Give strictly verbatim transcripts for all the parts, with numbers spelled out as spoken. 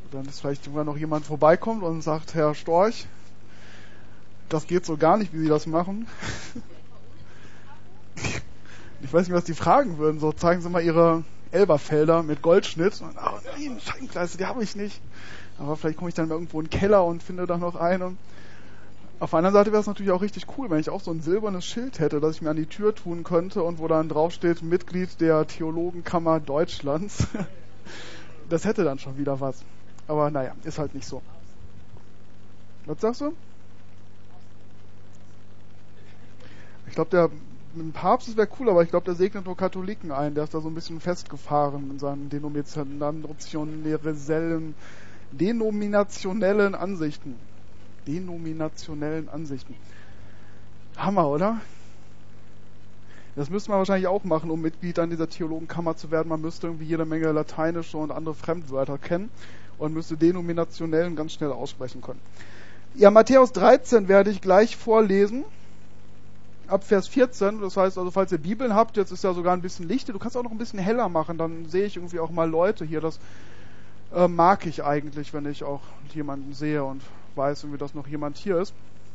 Dann ist vielleicht irgendwann noch jemand vorbeikommt und sagt, Herr Storch, das geht so gar nicht, wie Sie das machen. Ich weiß nicht, was die fragen würden. So, zeigen Sie mal Ihre Elberfelder mit Goldschnitt. Und, oh nein, Scheingleiste, die habe ich nicht. Aber vielleicht komme ich dann mal irgendwo in den Keller und finde da noch eine. Auf der anderen Seite wäre es natürlich auch richtig cool, wenn ich auch so ein silbernes Schild hätte, das ich mir an die Tür tun könnte und wo dann draufsteht, Mitglied der Theologenkammer Deutschlands. Das hätte dann schon wieder was. Aber naja, ist halt nicht so. Was sagst du? Ich glaube, der ein Papst, das wäre cool, aber ich glaube, der segnet nur Katholiken ein. Der ist da so ein bisschen festgefahren in seinen denominationellen, denominationellen Ansichten. Denominationellen Ansichten. Hammer, oder? Das müsste man wahrscheinlich auch machen, um Mitglied an dieser Theologenkammer zu werden. Man müsste irgendwie jede Menge lateinische und andere Fremdwörter kennen und müsste denominationellen ganz schnell aussprechen können. Ja, Matthäus dreizehn werde ich gleich vorlesen. Ab Vers vierzehn, das heißt also, falls ihr Bibeln habt, jetzt ist ja sogar ein bisschen Licht, du kannst auch noch ein bisschen heller machen, dann sehe ich irgendwie auch mal Leute hier, das äh, mag ich eigentlich, wenn ich auch jemanden sehe und weiß, irgendwie, dass noch jemand hier ist.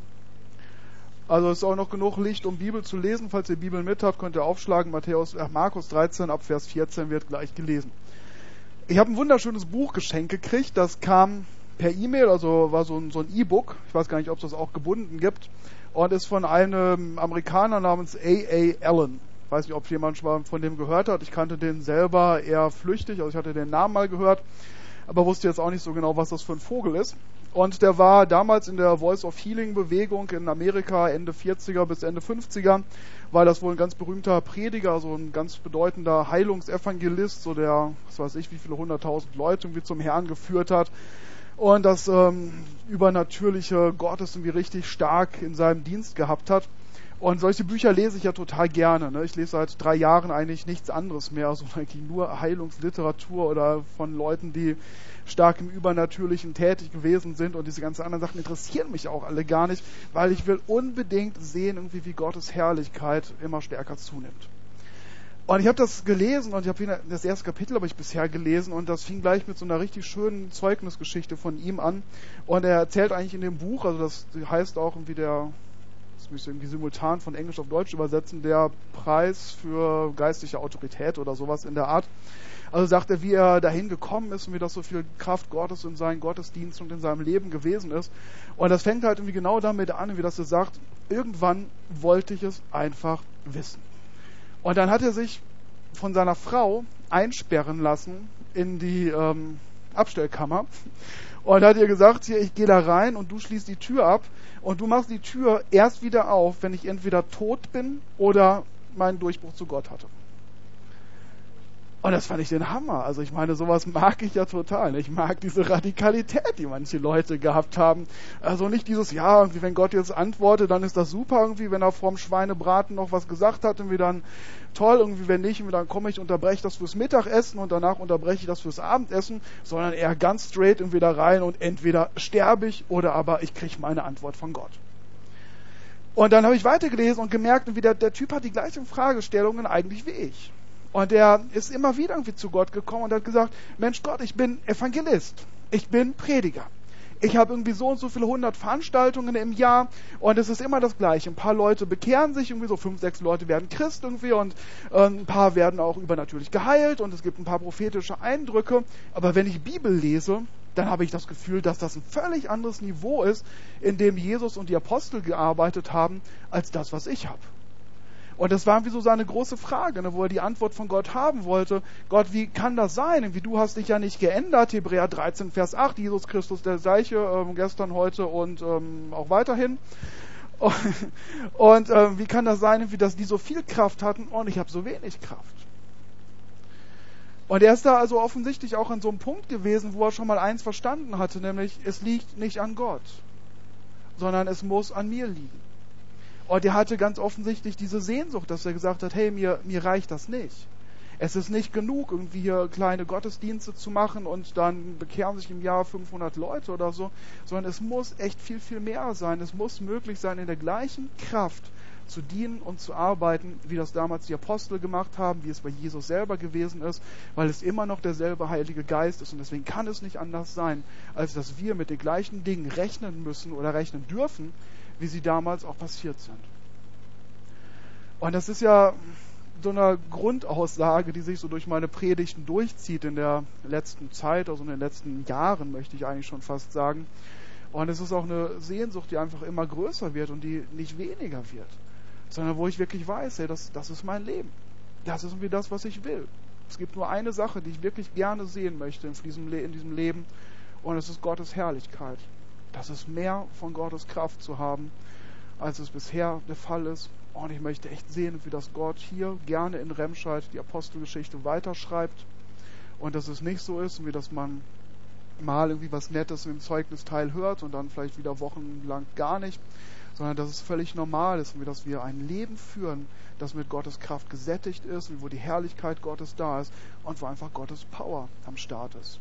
Also es ist auch noch genug Licht, um Bibel zu lesen, falls ihr Bibeln mit habt, könnt ihr aufschlagen, Matthäus, äh, Markus dreizehn, ab Vers vierzehn wird gleich gelesen. Ich habe ein wunderschönes Buch geschenkt gekriegt, das kam per E-Mail, also war so ein, so ein E-Book, ich weiß gar nicht, ob es das auch gebunden gibt, und ist von einem Amerikaner namens A A Allen. Ich weiß nicht, ob jemand schon mal von dem gehört hat. Ich kannte den selber eher flüchtig, also ich hatte den Namen mal gehört, aber wusste jetzt auch nicht so genau, was das für ein Vogel ist. Und der war damals in der Voice of Healing Bewegung in Amerika Ende vierziger bis Ende fünfziger, war das wohl ein ganz berühmter Prediger, so ein ganz bedeutender Heilungsevangelist, so der, was weiß ich, wie viele hunderttausend Leute irgendwie zum Herrn geführt hat. Und das ähm, übernatürliche Gottes irgendwie richtig stark in seinem Dienst gehabt hat. Und solche Bücher lese ich ja total gerne. Ne? Ich lese seit drei Jahren eigentlich nichts anderes mehr, also eigentlich nur Heilungsliteratur oder von Leuten, die stark im Übernatürlichen tätig gewesen sind. Und diese ganzen anderen Sachen interessieren mich auch alle gar nicht, weil ich will unbedingt sehen, irgendwie, wie Gottes Herrlichkeit immer stärker zunimmt. Und ich habe das gelesen und ich habe das erste Kapitel habe ich bisher gelesen und das fing gleich mit so einer richtig schönen Zeugnisgeschichte von ihm an. Und er erzählt eigentlich in dem Buch, also das heißt auch irgendwie der, das müsste irgendwie simultan von Englisch auf Deutsch übersetzen, der Preis für geistliche Autorität oder sowas in der Art. Also sagt er, wie er dahin gekommen ist und wie das so viel Kraft Gottes in seinen Gottesdienst und in seinem Leben gewesen ist. Und das fängt halt irgendwie genau damit an, wie das er sagt, irgendwann wollte ich es einfach wissen. Und dann hat er sich von seiner Frau einsperren lassen in die ähm, Abstellkammer und hat ihr gesagt, hier, ich gehe da rein und du schließt die Tür ab und du machst die Tür erst wieder auf, wenn ich entweder tot bin oder meinen Durchbruch zu Gott hatte. Und das fand ich den Hammer. Also ich meine, sowas mag ich ja total. Ich mag diese Radikalität, die manche Leute gehabt haben. Also nicht dieses, ja, irgendwie, wenn Gott jetzt antwortet, dann ist das super irgendwie, wenn er vorm Schweinebraten noch was gesagt hat, irgendwie dann toll, irgendwie wenn nicht, irgendwie dann komme ich, unterbreche das fürs Mittagessen und danach unterbreche ich das fürs Abendessen, sondern eher ganz straight irgendwie da rein und entweder sterbe ich oder aber ich kriege meine Antwort von Gott. Und dann habe ich weitergelesen und gemerkt, wie der, der Typ hat die gleichen Fragestellungen eigentlich wie ich. Und er ist immer wieder irgendwie zu Gott gekommen und hat gesagt, Mensch Gott, ich bin Evangelist, ich bin Prediger. Ich habe irgendwie so und so viele hundert Veranstaltungen im Jahr und es ist immer das Gleiche. Ein paar Leute bekehren sich, irgendwie so fünf, sechs Leute werden Christ irgendwie und äh, ein paar werden auch übernatürlich geheilt und es gibt ein paar prophetische Eindrücke. Aber wenn ich Bibel lese, dann habe ich das Gefühl, dass das ein völlig anderes Niveau ist, in dem Jesus und die Apostel gearbeitet haben, als das, was ich habe. Und das war irgendwie so seine große Frage, ne, wo er die Antwort von Gott haben wollte. Gott, wie kann das sein? Wie du hast dich ja nicht geändert. Hebräer dreizehn, Vers acht, Jesus Christus der gleiche, ähm, gestern, heute und ähm, auch weiterhin. Und, und ähm, wie kann das sein, wie dass die so viel Kraft hatten und ich habe so wenig Kraft? Und er ist da also offensichtlich auch an so einem Punkt gewesen, wo er schon mal eins verstanden hatte, nämlich es liegt nicht an Gott, sondern es muss an mir liegen. Und er hatte ganz offensichtlich diese Sehnsucht, dass er gesagt hat, hey, mir, mir reicht das nicht. Es ist nicht genug, irgendwie hier kleine Gottesdienste zu machen und dann bekehren sich im Jahr fünfhundert Leute oder so, sondern es muss echt viel, viel mehr sein. Es muss möglich sein, in der gleichen Kraft zu dienen und zu arbeiten, wie das damals die Apostel gemacht haben, wie es bei Jesus selber gewesen ist, weil es immer noch derselbe Heilige Geist ist und deswegen kann es nicht anders sein, als dass wir mit den gleichen Dingen rechnen müssen oder rechnen dürfen, wie sie damals auch passiert sind. Und das ist ja so eine Grundaussage, die sich so durch meine Predigten durchzieht in der letzten Zeit, also in den letzten Jahren, möchte ich eigentlich schon fast sagen. Und es ist auch eine Sehnsucht, die einfach immer größer wird und die nicht weniger wird, sondern wo ich wirklich weiß, hey, das, das ist mein Leben. Das ist irgendwie das, was ich will. Es gibt nur eine Sache, die ich wirklich gerne sehen möchte in diesem, Le- in diesem Leben, und es ist Gottes Herrlichkeit. Das ist mehr von Gottes Kraft zu haben, als es bisher der Fall ist. Und ich möchte echt sehen, wie das Gott hier gerne in Remscheid die Apostelgeschichte weiterschreibt. Und dass es nicht so ist, wie dass man mal irgendwie was Nettes im Zeugnisteil hört und dann vielleicht wieder wochenlang gar nicht, sondern dass es völlig normal ist, wie dass wir ein Leben führen, das mit Gottes Kraft gesättigt ist, wo die Herrlichkeit Gottes da ist und wo einfach Gottes Power am Start ist.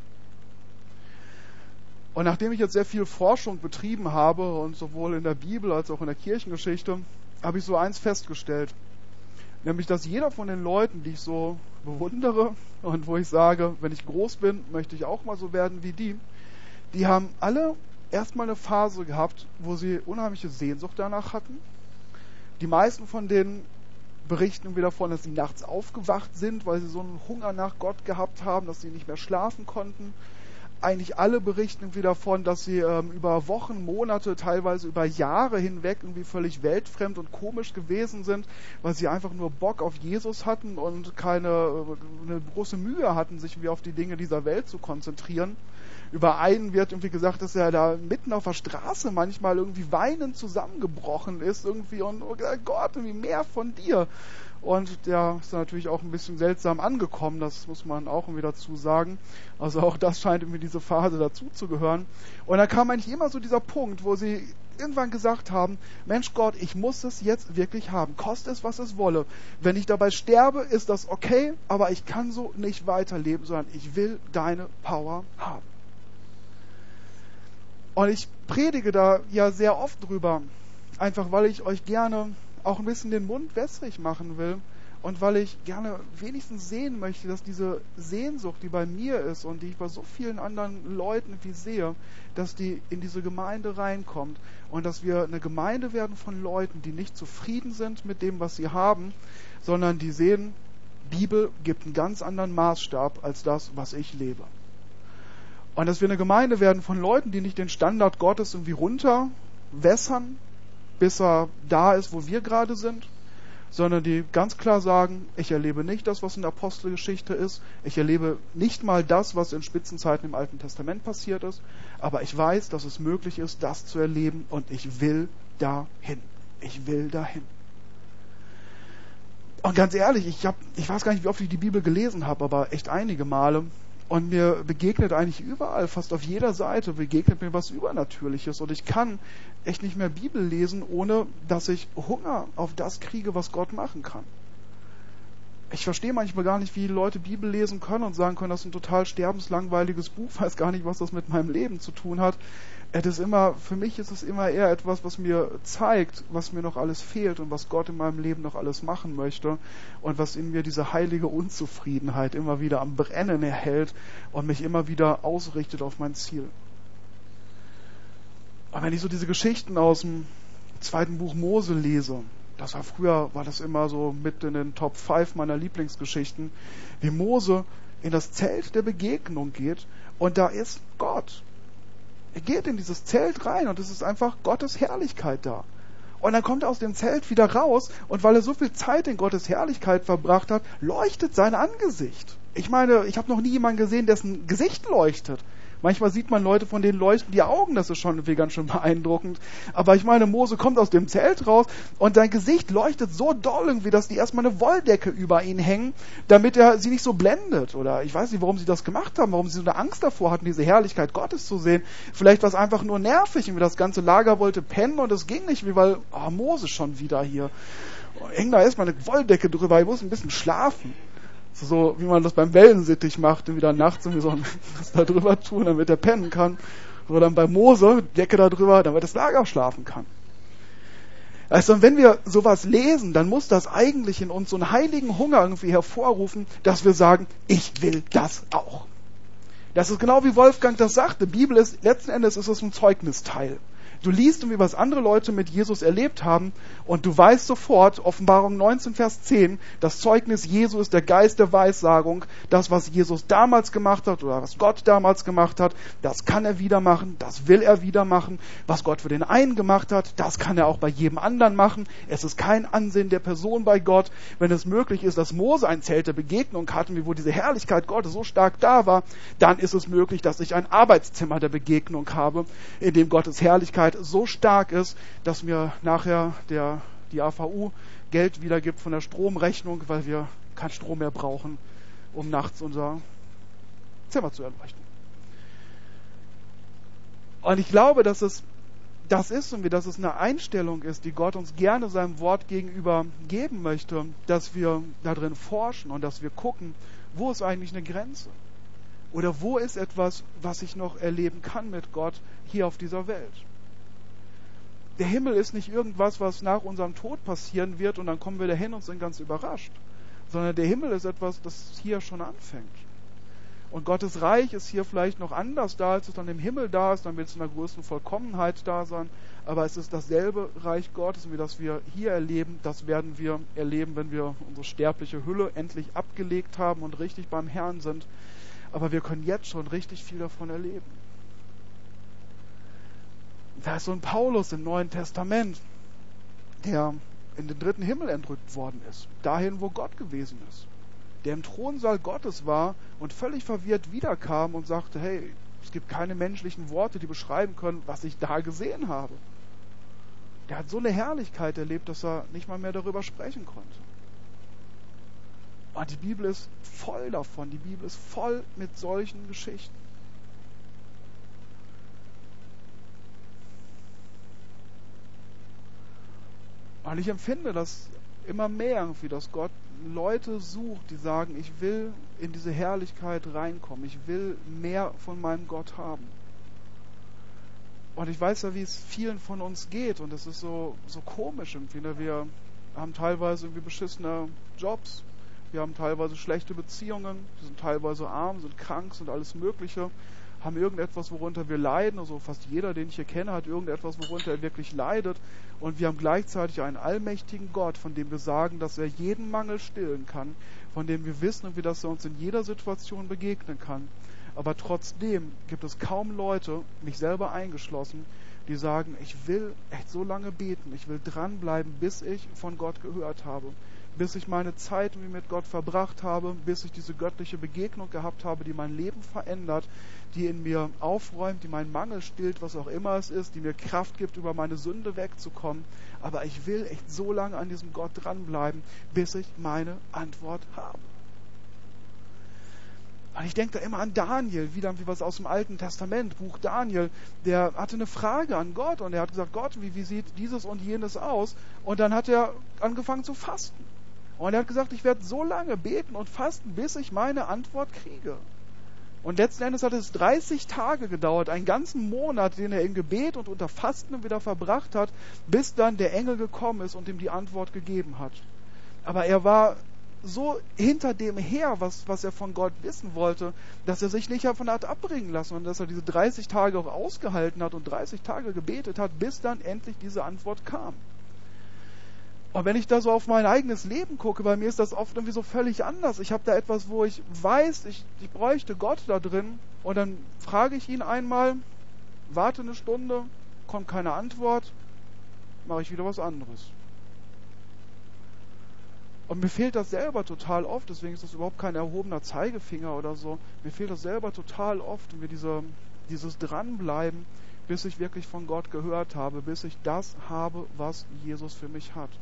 Und nachdem ich jetzt sehr viel Forschung betrieben habe, und sowohl in der Bibel als auch in der Kirchengeschichte, habe ich so eins festgestellt, nämlich, dass jeder von den Leuten, die ich so bewundere und wo ich sage, wenn ich groß bin, möchte ich auch mal so werden wie die, die haben alle erstmal eine Phase gehabt, wo sie unheimliche Sehnsucht danach hatten. Die meisten von denen berichten wieder davon, dass sie nachts aufgewacht sind, weil sie so einen Hunger nach Gott gehabt haben, dass sie nicht mehr schlafen konnten. Eigentlich alle berichten wieder davon, dass sie ähm, über Wochen, Monate, teilweise über Jahre hinweg irgendwie völlig weltfremd und komisch gewesen sind, weil sie einfach nur Bock auf Jesus hatten und keine äh, eine große Mühe hatten, sich irgendwie auf die Dinge dieser Welt zu konzentrieren. Über einen wird irgendwie gesagt, dass er da mitten auf der Straße manchmal irgendwie weinend zusammengebrochen ist irgendwie und oh Gott, irgendwie mehr von dir. Und der ist natürlich auch ein bisschen seltsam angekommen, das muss man auch irgendwie dazu sagen. Also auch das scheint irgendwie diese Phase dazu zu gehören. Und da kam eigentlich immer so dieser Punkt, wo sie irgendwann gesagt haben, Mensch Gott, ich muss es jetzt wirklich haben, koste es, was es wolle. Wenn ich dabei sterbe, ist das okay, aber ich kann so nicht weiterleben, sondern ich will deine Power haben. Und ich predige da ja sehr oft drüber, einfach weil ich euch gerne auch ein bisschen den Mund wässrig machen will und weil ich gerne wenigstens sehen möchte, dass diese Sehnsucht, die bei mir ist und die ich bei so vielen anderen Leuten wie sehe, dass die in diese Gemeinde reinkommt und dass wir eine Gemeinde werden von Leuten, die nicht zufrieden sind mit dem, was sie haben, sondern die sehen, Bibel gibt einen ganz anderen Maßstab als das, was ich lebe. Und dass wir eine Gemeinde werden von Leuten, die nicht den Standard Gottes irgendwie runterwässern, bis er da ist, wo wir gerade sind, sondern die ganz klar sagen, ich erlebe nicht das, was in der Apostelgeschichte ist, ich erlebe nicht mal das, was in Spitzenzeiten im Alten Testament passiert ist, aber ich weiß, dass es möglich ist, das zu erleben und ich will dahin. Ich will dahin. Und ganz ehrlich, ich, hab, ich weiß gar nicht, wie oft ich die Bibel gelesen habe, aber echt einige Male. Und mir begegnet eigentlich überall, fast auf jeder Seite, begegnet mir was Übernatürliches. Und ich kann echt nicht mehr Bibel lesen, ohne dass ich Hunger auf das kriege, was Gott machen kann. Ich verstehe manchmal gar nicht, wie Leute Bibel lesen können und sagen können, das ist ein total sterbenslangweiliges Buch, weiß gar nicht, was das mit meinem Leben zu tun hat. Es ist immer, für mich ist es immer eher etwas, was mir zeigt, was mir noch alles fehlt und was Gott in meinem Leben noch alles machen möchte und was in mir diese heilige Unzufriedenheit immer wieder am Brennen erhält und mich immer wieder ausrichtet auf mein Ziel. Und wenn ich so diese Geschichten aus dem zweiten Buch Mose lese, das war früher, war das immer so mit in den Top fünf meiner Lieblingsgeschichten, wie Mose in das Zelt der Begegnung geht und da ist Gott. Er geht in dieses Zelt rein und es ist einfach Gottes Herrlichkeit da. Und dann kommt er aus dem Zelt wieder raus und weil er so viel Zeit in Gottes Herrlichkeit verbracht hat, leuchtet sein Angesicht. Ich meine, ich habe noch nie jemanden gesehen, dessen Gesicht leuchtet. Manchmal sieht man Leute, von denen leuchten die Augen, das ist schon irgendwie ganz schön beeindruckend. Aber ich meine, Mose kommt aus dem Zelt raus und sein Gesicht leuchtet so doll irgendwie, dass die erstmal eine Wolldecke über ihn hängen, damit er sie nicht so blendet. Oder ich weiß nicht, warum sie das gemacht haben, warum sie so eine Angst davor hatten, diese Herrlichkeit Gottes zu sehen. Vielleicht war es einfach nur nervig, irgendwie das ganze Lager wollte pennen und es ging nicht, wie weil, oh, Mose schon wieder hier. Hängt da erstmal eine Wolldecke drüber, ich muss ein bisschen schlafen. So wie man das beim Wellensittich macht, und wieder nachts irgendwie so was da drüber tun, damit er pennen kann. Oder dann bei Mose, Decke da drüber, damit das Lager schlafen kann. Also wenn wir sowas lesen, dann muss das eigentlich in uns so einen heiligen Hunger irgendwie hervorrufen, dass wir sagen, ich will das auch. Das ist genau wie Wolfgang das sagte. Bibel ist, letzten Endes ist es ein Zeugnisteil. Du liest irgendwie, was andere Leute mit Jesus erlebt haben und du weißt sofort, Offenbarung neunzehn, Vers zehn, das Zeugnis Jesu ist der Geist der Weissagung. Das, was Jesus damals gemacht hat oder was Gott damals gemacht hat, das kann er wieder machen, das will er wieder machen. Was Gott für den einen gemacht hat, das kann er auch bei jedem anderen machen. Es ist kein Ansehen der Person bei Gott. Wenn es möglich ist, dass Mose ein Zelt der Begegnung hatte, wo diese Herrlichkeit Gottes so stark da war, dann ist es möglich, dass ich ein Arbeitszimmer der Begegnung habe, in dem Gottes Herrlichkeit so stark ist, dass mir nachher der, die A V U Geld wiedergibt von der Stromrechnung, weil wir keinen Strom mehr brauchen, um nachts unser Zimmer zu erleuchten. Und ich glaube, dass es das ist und dass es eine Einstellung ist, die Gott uns gerne seinem Wort gegenüber geben möchte, dass wir da drin forschen und dass wir gucken, wo ist eigentlich eine Grenze? Oder wo ist etwas, was ich noch erleben kann mit Gott hier auf dieser Welt? Der Himmel ist nicht irgendwas, was nach unserem Tod passieren wird und dann kommen wir dahin und sind ganz überrascht. Sondern der Himmel ist etwas, das hier schon anfängt. Und Gottes Reich ist hier vielleicht noch anders da, als es dann im Himmel da ist. Dann wird es in der größten Vollkommenheit da sein. Aber es ist dasselbe Reich Gottes, wie das wir hier erleben. Das werden wir erleben, wenn wir unsere sterbliche Hülle endlich abgelegt haben und richtig beim Herrn sind. Aber wir können jetzt schon richtig viel davon erleben. Da ist so ein Paulus im Neuen Testament, der in den dritten Himmel entrückt worden ist, dahin, wo Gott gewesen ist, der im Thronsaal Gottes war und völlig verwirrt wiederkam und sagte, hey, es gibt keine menschlichen Worte, die beschreiben können, was ich da gesehen habe. Der hat so eine Herrlichkeit erlebt, dass er nicht mal mehr darüber sprechen konnte. Und die Bibel ist voll davon, die Bibel ist voll mit solchen Geschichten. Und ich empfinde das immer mehr irgendwie, dass Gott Leute sucht, die sagen, ich will in diese Herrlichkeit reinkommen, ich will mehr von meinem Gott haben. Und ich weiß ja, wie es vielen von uns geht und es ist so, so komisch irgendwie. Ne? Wir haben teilweise irgendwie beschissene Jobs, wir haben teilweise schlechte Beziehungen, wir sind teilweise arm, sind krank, sind alles Mögliche, haben irgendetwas, worunter wir leiden. Also fast jeder, den ich hier kenne, hat irgendetwas, worunter er wirklich leidet. Und wir haben gleichzeitig einen allmächtigen Gott, von dem wir sagen, dass er jeden Mangel stillen kann, von dem wir wissen, wie dass er uns in jeder Situation begegnen kann. Aber trotzdem gibt es kaum Leute, mich selber eingeschlossen, die sagen, ich will echt so lange beten, ich will dranbleiben, bis ich von Gott gehört habe, bis ich meine Zeit mit Gott verbracht habe, bis ich diese göttliche Begegnung gehabt habe, die mein Leben verändert, die in mir aufräumt, die meinen Mangel stillt, was auch immer es ist, die mir Kraft gibt, über meine Sünde wegzukommen. Aber ich will echt so lange an diesem Gott dranbleiben, bis ich meine Antwort habe. Und ich denke da immer an Daniel, wieder wie was aus dem Alten Testament, Buch Daniel, der hatte eine Frage an Gott und er hat gesagt, Gott, wie, wie sieht dieses und jenes aus? Und dann hat er angefangen zu fasten. Und er hat gesagt, ich werde so lange beten und fasten, bis ich meine Antwort kriege. Und letzten Endes hat es dreißig Tage gedauert, einen ganzen Monat, den er im Gebet und unter Fasten wieder verbracht hat, bis dann der Engel gekommen ist und ihm die Antwort gegeben hat. Aber er war so hinter dem her, was, was er von Gott wissen wollte, dass er sich nicht davon hat abbringen lassen und dass er diese dreißig Tage auch ausgehalten hat und dreißig Tage gebetet hat, bis dann endlich diese Antwort kam. Und wenn ich da so auf mein eigenes Leben gucke, bei mir ist das oft irgendwie so völlig anders. Ich habe da etwas, wo ich weiß, ich, ich bräuchte Gott da drin und dann frage ich ihn einmal, warte eine Stunde, kommt keine Antwort, mache ich wieder was anderes. Und mir fehlt das selber total oft, deswegen ist das überhaupt kein erhobener Zeigefinger oder so. Mir fehlt das selber total oft, mir diese, dieses Dranbleiben, bis ich wirklich von Gott gehört habe, bis ich das habe, was Jesus für mich hat.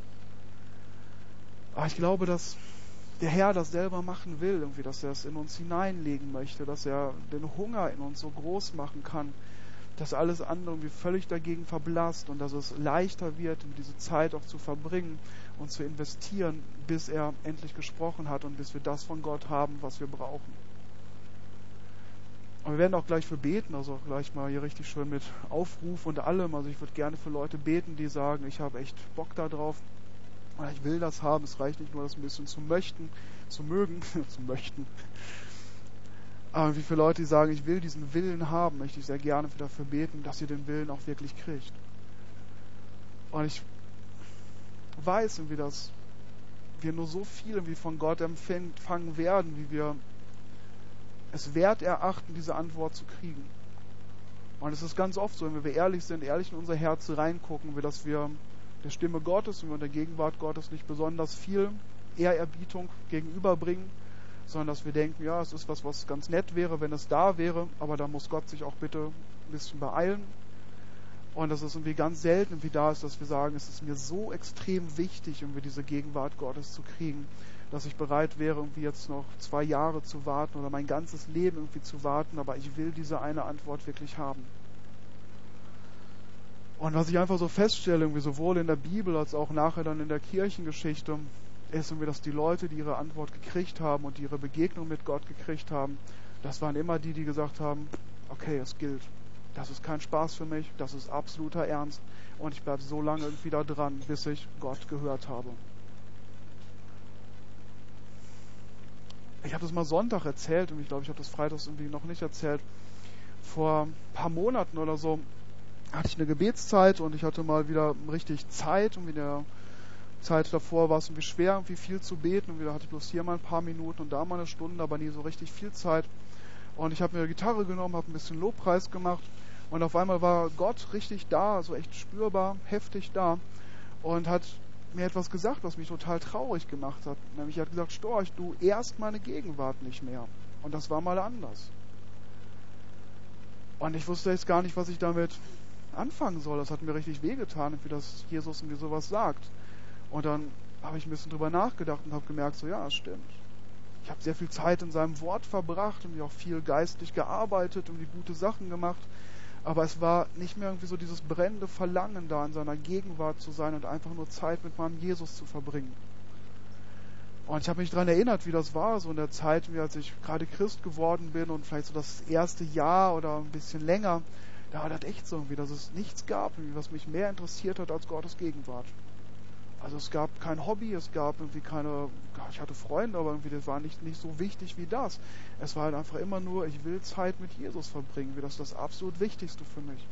Aber ich glaube, dass der Herr das selber machen will, irgendwie, dass er es in uns hineinlegen möchte, dass er den Hunger in uns so groß machen kann, dass alles andere irgendwie völlig dagegen verblasst und dass es leichter wird, diese Zeit auch zu verbringen und zu investieren, bis er endlich gesprochen hat und bis wir das von Gott haben, was wir brauchen. Und wir werden auch gleich für beten, also auch gleich mal hier richtig schön mit Aufruf und allem. Also ich würde gerne für Leute beten, die sagen, ich habe echt Bock da drauf. Oder ich will das haben. Es reicht nicht nur, das ein bisschen zu möchten, zu mögen, zu möchten. Aber wie viele Leute, die sagen, ich will diesen Willen haben, möchte ich sehr gerne dafür beten, dass ihr den Willen auch wirklich kriegt. Und ich weiß irgendwie, dass wir nur so viel irgendwie von Gott empfangen werden, wie wir es wert erachten, diese Antwort zu kriegen. Und es ist ganz oft so, wenn wir ehrlich sind, ehrlich in unser Herz reingucken, wie dass wir der Stimme Gottes und der Gegenwart Gottes nicht besonders viel Ehrerbietung gegenüberbringen, sondern dass wir denken, ja, es ist was, was ganz nett wäre, wenn es da wäre, aber da muss Gott sich auch bitte ein bisschen beeilen. Und dass es irgendwie ganz selten irgendwie da ist, dass wir sagen, es ist mir so extrem wichtig, irgendwie diese Gegenwart Gottes zu kriegen, dass ich bereit wäre, irgendwie jetzt noch zwei Jahre zu warten oder mein ganzes Leben irgendwie zu warten, aber ich will diese eine Antwort wirklich haben. Und was ich einfach so feststelle, irgendwie sowohl in der Bibel als auch nachher dann in der Kirchengeschichte, ist irgendwie, dass die Leute, die ihre Antwort gekriegt haben und die ihre Begegnung mit Gott gekriegt haben, das waren immer die, die gesagt haben, okay, es gilt. Das ist kein Spaß für mich, das ist absoluter Ernst und ich bleibe so lange irgendwie da dran, bis ich Gott gehört habe. Ich habe das mal Sonntag erzählt und ich glaube, ich habe das freitags irgendwie noch nicht erzählt. Vor ein paar Monaten oder so hatte ich eine Gebetszeit und ich hatte mal wieder richtig Zeit und in der Zeit davor war es irgendwie schwer, irgendwie viel zu beten und wieder hatte ich bloß hier mal ein paar Minuten und da mal eine Stunde, aber nie so richtig viel Zeit. Und ich habe mir eine Gitarre genommen, habe ein bisschen Lobpreis gemacht und auf einmal war Gott richtig da, also echt spürbar, heftig da und hat mir etwas gesagt, was mich total traurig gemacht hat. Nämlich er hat gesagt, Storch, du ehrst meine Gegenwart nicht mehr. Und das war mal anders. Und ich wusste jetzt gar nicht, was ich damit anfangen soll. Das hat mir richtig wehgetan, wie das Jesus mir sowas sagt. Und dann habe ich ein bisschen drüber nachgedacht und habe gemerkt, so ja, es stimmt. Ich habe sehr viel Zeit in seinem Wort verbracht und auch viel geistlich gearbeitet und die gute Sachen gemacht. Aber es war nicht mehr irgendwie so dieses brennende Verlangen da, in seiner Gegenwart zu sein und einfach nur Zeit mit meinem Jesus zu verbringen. Und ich habe mich daran erinnert, wie das war, so in der Zeit, wie als ich gerade Christ geworden bin und vielleicht so das erste Jahr oder ein bisschen länger, da war das echt so irgendwie, dass es nichts gab, was mich mehr interessiert hat als Gottes Gegenwart. Also es gab kein Hobby, es gab irgendwie keine, ich hatte Freunde, aber irgendwie das war nicht, nicht so wichtig wie das. Es war halt einfach immer nur, ich will Zeit mit Jesus verbringen, wie das das absolut Wichtigste für mich.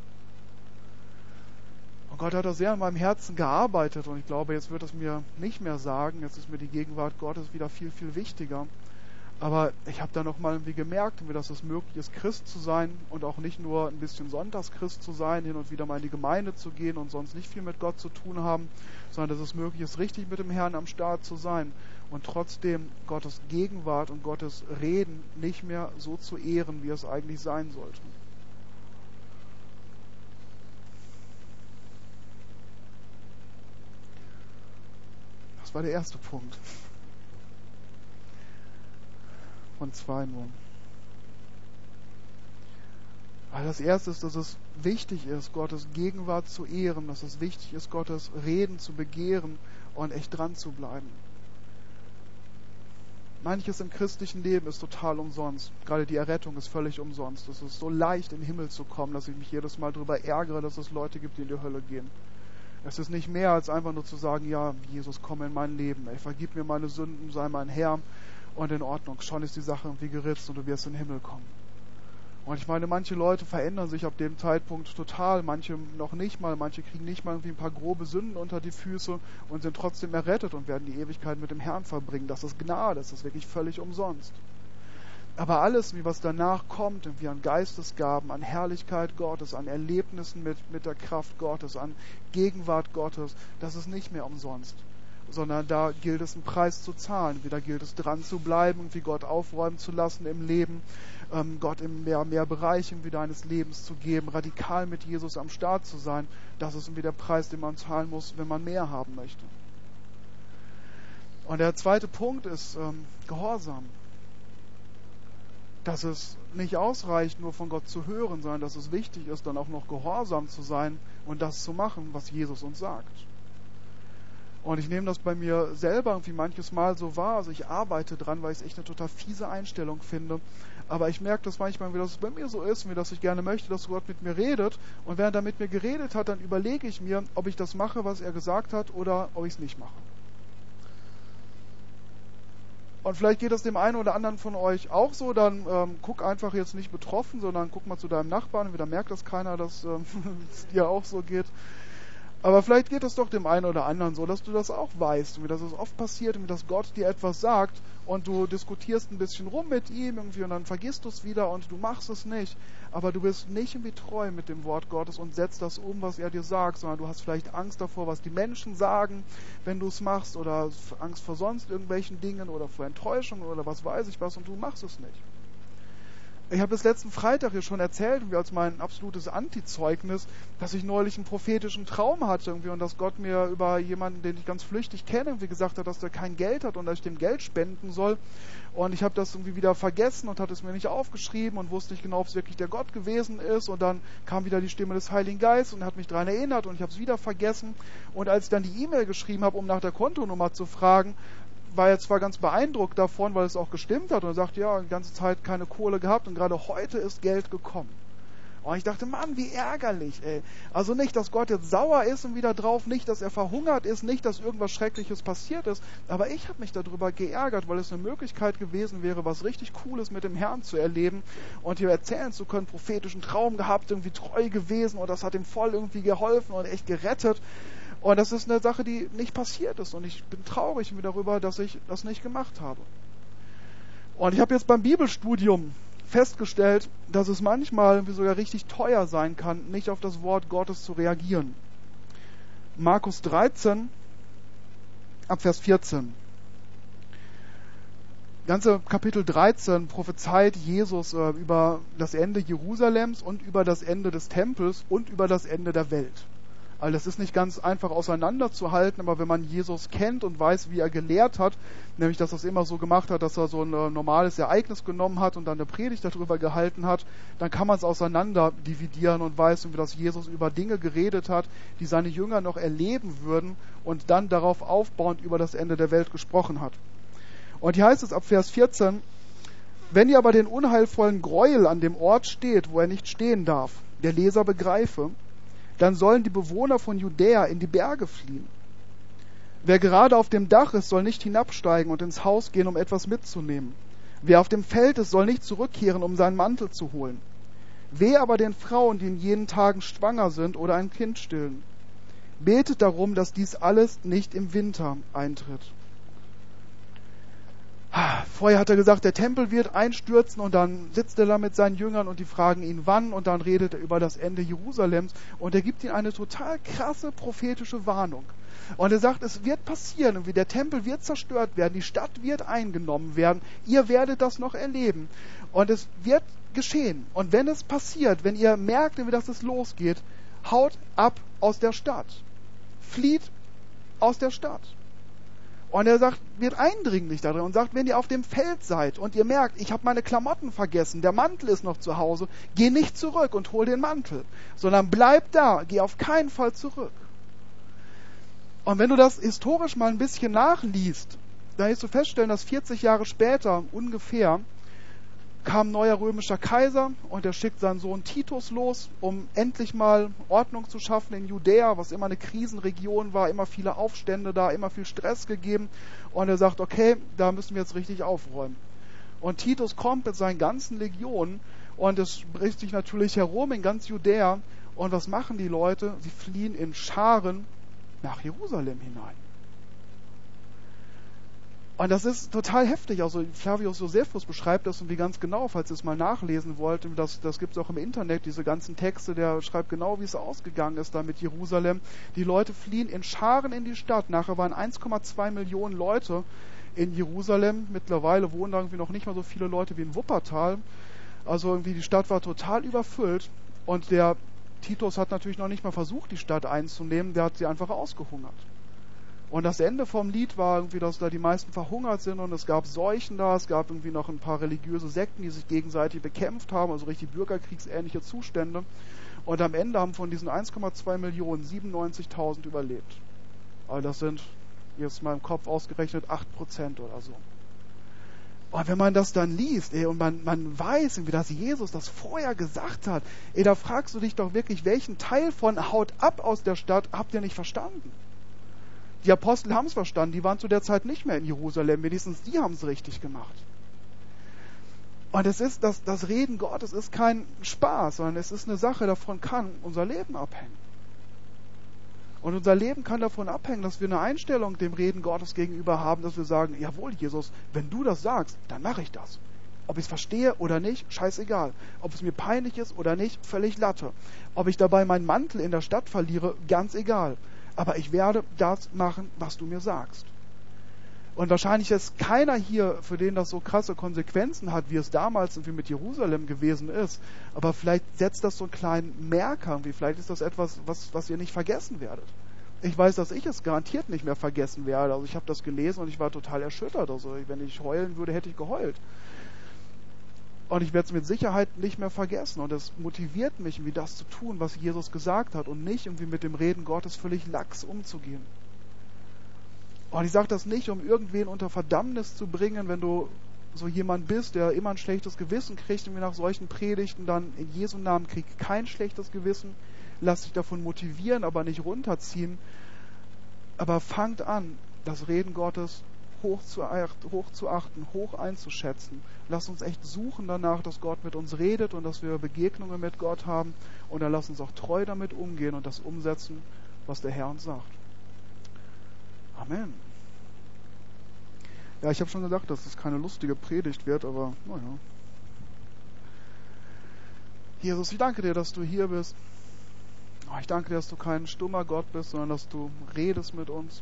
Und Gott hat da sehr in meinem Herzen gearbeitet und ich glaube, jetzt wird es mir nicht mehr sagen, jetzt ist mir die Gegenwart Gottes wieder viel, viel wichtiger. Aber ich habe da nochmal irgendwie gemerkt, dass es möglich ist, Christ zu sein und auch nicht nur ein bisschen Sonntagschrist zu sein, hin und wieder mal in die Gemeinde zu gehen und sonst nicht viel mit Gott zu tun haben, sondern dass es möglich ist, richtig mit dem Herrn am Start zu sein und trotzdem Gottes Gegenwart und Gottes Reden nicht mehr so zu ehren, wie es eigentlich sein sollte. Das war der erste Punkt. Von zwei nur. Weil das erste ist, dass es wichtig ist, Gottes Gegenwart zu ehren, dass es wichtig ist, Gottes Reden zu begehren und echt dran zu bleiben. Manches im christlichen Leben ist total umsonst. Gerade die Errettung ist völlig umsonst. Es ist so leicht, in den Himmel zu kommen, dass ich mich jedes Mal darüber ärgere, dass es Leute gibt, die in die Hölle gehen. Es ist nicht mehr, als einfach nur zu sagen, ja, Jesus, komm in mein Leben. Ey, vergib mir meine Sünden, sei mein Herr. Und in Ordnung, schon ist die Sache irgendwie geritzt und du wirst in den Himmel kommen. Und ich meine, manche Leute verändern sich ab dem Zeitpunkt total, manche noch nicht mal, manche kriegen nicht mal irgendwie ein paar grobe Sünden unter die Füße und sind trotzdem errettet und werden die Ewigkeit mit dem Herrn verbringen. Das ist Gnade, das ist wirklich völlig umsonst. Aber alles, wie was danach kommt, irgendwie an Geistesgaben, an Herrlichkeit Gottes, an Erlebnissen mit, mit der Kraft Gottes, an Gegenwart Gottes, das ist nicht mehr umsonst. Sondern da gilt es, einen Preis zu zahlen. Wieder gilt es, dran zu bleiben, irgendwie Gott aufräumen zu lassen im Leben, ähm, Gott in mehr, mehr Bereichen wieder eines Lebens zu geben, radikal mit Jesus am Start zu sein. Das ist irgendwie der Preis, den man zahlen muss, wenn man mehr haben möchte. Und der zweite Punkt ist ähm, Gehorsam. Dass es nicht ausreicht, nur von Gott zu hören, sondern dass es wichtig ist, dann auch noch gehorsam zu sein und das zu machen, was Jesus uns sagt. Und ich nehme das bei mir selber irgendwie manches Mal so wahr. Also ich arbeite dran, weil ich es echt eine total fiese Einstellung finde. Aber ich merke das manchmal, wie das bei mir so ist, wie dass ich gerne möchte, dass Gott mit mir redet. Und während er mit mir geredet hat, dann überlege ich mir, ob ich das mache, was er gesagt hat, oder ob ich es nicht mache. Und vielleicht geht das dem einen oder anderen von euch auch so, dann ähm, guck einfach jetzt nicht betroffen, sondern guck mal zu deinem Nachbarn, wieder merkt das keiner, dass ähm, es dir auch so geht. Aber vielleicht geht es doch dem einen oder anderen so, dass du das auch weißt, wie das oft passiert, und wie das Gott dir etwas sagt und du diskutierst ein bisschen rum mit ihm irgendwie und dann vergisst du es wieder und du machst es nicht. Aber du bist nicht irgendwie treu mit dem Wort Gottes und setzt das um, was er dir sagt, sondern du hast vielleicht Angst davor, was die Menschen sagen, wenn du es machst, oder Angst vor sonst irgendwelchen Dingen oder vor Enttäuschung oder was weiß ich was, und du machst es nicht. Ich habe das letzten Freitag hier schon erzählt, irgendwie als mein absolutes Antizeugnis, dass ich neulich einen prophetischen Traum hatte irgendwie und dass Gott mir über jemanden, den ich ganz flüchtig kenne, irgendwie gesagt hat, dass der kein Geld hat und dass ich dem Geld spenden soll. Und ich habe das irgendwie wieder vergessen und hatte es mir nicht aufgeschrieben und wusste nicht genau, ob es wirklich der Gott gewesen ist. Und dann kam wieder die Stimme des Heiligen Geistes und hat mich daran erinnert und ich habe es wieder vergessen. Und als ich dann die E-Mail geschrieben habe, um nach der Kontonummer zu fragen, war er zwar ganz beeindruckt davon, weil es auch gestimmt hat und er sagte, ja, die ganze Zeit keine Kohle gehabt und gerade heute ist Geld gekommen. Und ich dachte, Mann, wie ärgerlich, ey. Also nicht, dass Gott jetzt sauer ist und wieder drauf, nicht, dass er verhungert ist, nicht, dass irgendwas Schreckliches passiert ist, aber ich habe mich darüber geärgert, weil es eine Möglichkeit gewesen wäre, was richtig Cooles mit dem Herrn zu erleben und hier erzählen zu können, prophetischen Traum gehabt, irgendwie treu gewesen und das hat ihm voll irgendwie geholfen und echt gerettet. Und das ist eine Sache, die nicht passiert ist. Und ich bin traurig darüber, dass ich das nicht gemacht habe. Und ich habe jetzt beim Bibelstudium festgestellt, dass es manchmal sogar richtig teuer sein kann, nicht auf das Wort Gottes zu reagieren. Markus dreizehn, ab Vers vierzehn. Ganze Kapitel dreizehn prophezeit Jesus äh, über das Ende Jerusalems und über das Ende des Tempels und über das Ende der Welt. Also das ist nicht ganz einfach auseinanderzuhalten, aber wenn man Jesus kennt und weiß, wie er gelehrt hat, nämlich dass er es immer so gemacht hat, dass er so ein äh, normales Ereignis genommen hat und dann eine Predigt darüber gehalten hat, dann kann man es auseinander dividieren und weiß, wie das Jesus über Dinge geredet hat, die seine Jünger noch erleben würden und dann darauf aufbauend über das Ende der Welt gesprochen hat. Und hier heißt es ab Vers vierzehn, wenn ihr aber den unheilvollen Gräuel an dem Ort steht, wo er nicht stehen darf, der Leser begreife, dann sollen die Bewohner von Judäa in die Berge fliehen. Wer gerade auf dem Dach ist, soll nicht hinabsteigen und ins Haus gehen, um etwas mitzunehmen. Wer auf dem Feld ist, soll nicht zurückkehren, um seinen Mantel zu holen. Wehe aber den Frauen, die in jenen Tagen schwanger sind oder ein Kind stillen. Betet darum, dass dies alles nicht im Winter eintritt. Vorher hat er gesagt, der Tempel wird einstürzen und dann sitzt er da mit seinen Jüngern und die fragen ihn wann und dann redet er über das Ende Jerusalems und er gibt ihnen eine total krasse prophetische Warnung. Und er sagt, es wird passieren, wie der Tempel wird zerstört werden, die Stadt wird eingenommen werden, ihr werdet das noch erleben und es wird geschehen. Und wenn es passiert, wenn ihr merkt, wie das es losgeht, haut ab aus der Stadt, flieht aus der Stadt. Und er sagt, wird eindringlich darin und sagt, wenn ihr auf dem Feld seid und ihr merkt, ich habe meine Klamotten vergessen, der Mantel ist noch zu Hause, geh nicht zurück und hol den Mantel, sondern bleib da, geh auf keinen Fall zurück. Und wenn du das historisch mal ein bisschen nachliest, dann wirst du feststellen, dass vierzig Jahre später ungefähr kam ein neuer römischer Kaiser und er schickt seinen Sohn Titus los, um endlich mal Ordnung zu schaffen in Judäa, was immer eine Krisenregion war, immer viele Aufstände da, immer viel Stress gegeben. Und er sagt, okay, da müssen wir jetzt richtig aufräumen. Und Titus kommt mit seinen ganzen Legionen und es bricht sich natürlich herum in ganz Judäa. Und was machen die Leute? Sie fliehen in Scharen nach Jerusalem hinein. Und das ist total heftig. Also Flavius Josephus beschreibt das irgendwie ganz genau, falls ihr es mal nachlesen wollt. Das, das gibt es auch im Internet, diese ganzen Texte. Der schreibt genau, wie es ausgegangen ist da mit Jerusalem. Die Leute fliehen in Scharen in die Stadt. Nachher waren eins Komma zwei Millionen Leute in Jerusalem. Mittlerweile wohnen da irgendwie noch nicht mal so viele Leute wie in Wuppertal. Also irgendwie die Stadt war total überfüllt. Und der Titus hat natürlich noch nicht mal versucht, die Stadt einzunehmen. Der hat sie einfach ausgehungert. Und das Ende vom Lied war irgendwie, dass da die meisten verhungert sind und es gab Seuchen da, es gab irgendwie noch ein paar religiöse Sekten, die sich gegenseitig bekämpft haben, also richtig bürgerkriegsähnliche Zustände. Und am Ende haben von diesen eins Komma zwei Millionen siebenundneunzigtausend überlebt. Also das sind Jetzt mal im Kopf ausgerechnet acht Prozent oder so. Und wenn man das dann liest, ey, und man, man weiß irgendwie, dass Jesus das vorher gesagt hat, ey, da fragst du dich doch wirklich, welchen Teil von haut ab aus der Stadt habt ihr nicht verstanden? Die Apostel haben es verstanden, die waren zu der Zeit nicht mehr in Jerusalem, wenigstens die haben es richtig gemacht. Und es ist, das, das Reden Gottes ist kein Spaß, sondern es ist eine Sache, davon kann unser Leben abhängen. Und unser Leben kann davon abhängen, dass wir eine Einstellung dem Reden Gottes gegenüber haben, dass wir sagen, jawohl, Jesus, wenn du das sagst, dann mache ich das. Ob ich es verstehe oder nicht, scheißegal. Ob es mir peinlich ist oder nicht, völlig Latte. Ob ich dabei meinen Mantel in der Stadt verliere, ganz egal. Aber ich werde das machen, was du mir sagst. Und wahrscheinlich ist keiner hier, für den das so krasse Konsequenzen hat, wie es damals irgendwie mit Jerusalem gewesen ist. Aber vielleicht setzt das so einen kleinen Merker, wie vielleicht ist das etwas, was, was ihr nicht vergessen werdet. Ich weiß, dass ich es garantiert nicht mehr vergessen werde. Also ich habe das gelesen und ich war total erschüttert. Also wenn ich heulen würde, hätte ich geheult. Und ich werde es mit Sicherheit nicht mehr vergessen. Und es motiviert mich, irgendwie das zu tun, was Jesus gesagt hat und nicht irgendwie mit dem Reden Gottes völlig lax umzugehen. Und ich sage das nicht, um irgendwen unter Verdammnis zu bringen, wenn du so jemand bist, der immer ein schlechtes Gewissen kriegt und wir nach solchen Predigten dann in Jesu Namen krieg kein schlechtes Gewissen, lass dich davon motivieren, aber nicht runterziehen. Aber fangt an, das Reden Gottes hoch zu, hoch zu achten, hoch einzuschätzen. Lass uns echt suchen danach, dass Gott mit uns redet und dass wir Begegnungen mit Gott haben. Und dann lass uns auch treu damit umgehen und das umsetzen, was der Herr uns sagt. Amen. Ja, ich habe schon gedacht, dass es keine lustige Predigt wird, aber naja. Jesus, ich danke dir, dass du hier bist. Ich danke dir, dass du kein stummer Gott bist, sondern dass du redest mit uns.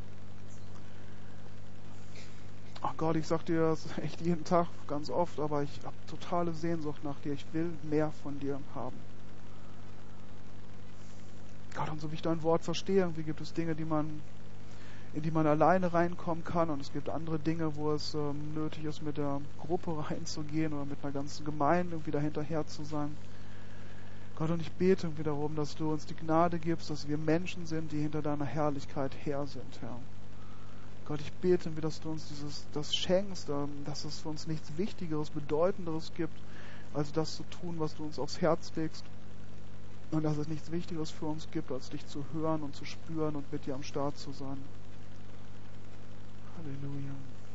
Ach Gott, ich sag dir das echt jeden Tag, ganz oft, aber ich habe totale Sehnsucht nach dir. Ich will mehr von dir haben. Gott, und so wie ich dein Wort verstehe, irgendwie gibt es Dinge, die man in die man alleine reinkommen kann und es gibt andere Dinge, wo es ähm, nötig ist, mit der Gruppe reinzugehen oder mit einer ganzen Gemeinde irgendwie dahinterher zu sein. Gott, und ich bete irgendwie darum, dass du uns die Gnade gibst, dass wir Menschen sind, die hinter deiner Herrlichkeit her sind, Herr. Gott, ich bete irgendwie, dass du uns dieses, das schenkst, ähm, dass es für uns nichts Wichtigeres, Bedeutenderes gibt, als das zu tun, was du uns aufs Herz legst. Und dass es nichts Wichtigeres für uns gibt, als dich zu hören und zu spüren und mit dir am Start zu sein. Halleluja.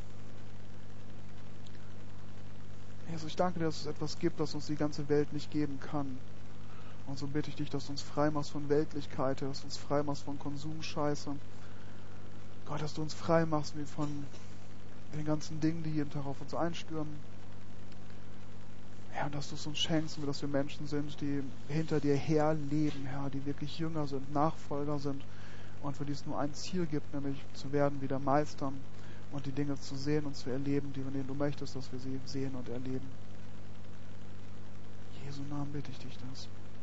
Jesus, ich danke dir, dass es etwas gibt, das uns die ganze Welt nicht geben kann. Und so bitte ich dich, dass du uns frei machst von Weltlichkeit, dass du uns frei machst von Konsumscheiße. Gott, dass du uns frei machst wie von den ganzen Dingen, die jeden Tag auf uns einstürmen. Herr, und dass du es uns schenkst, dass wir Menschen sind, die hinter dir her leben, Herr, die wirklich Jünger sind, Nachfolger sind und für die es nur ein Ziel gibt, nämlich zu werden wie der Meister und die Dinge zu sehen und zu erleben, die, von denen du möchtest, dass wir sie sehen und erleben. In Jesu Namen bitte ich dich das.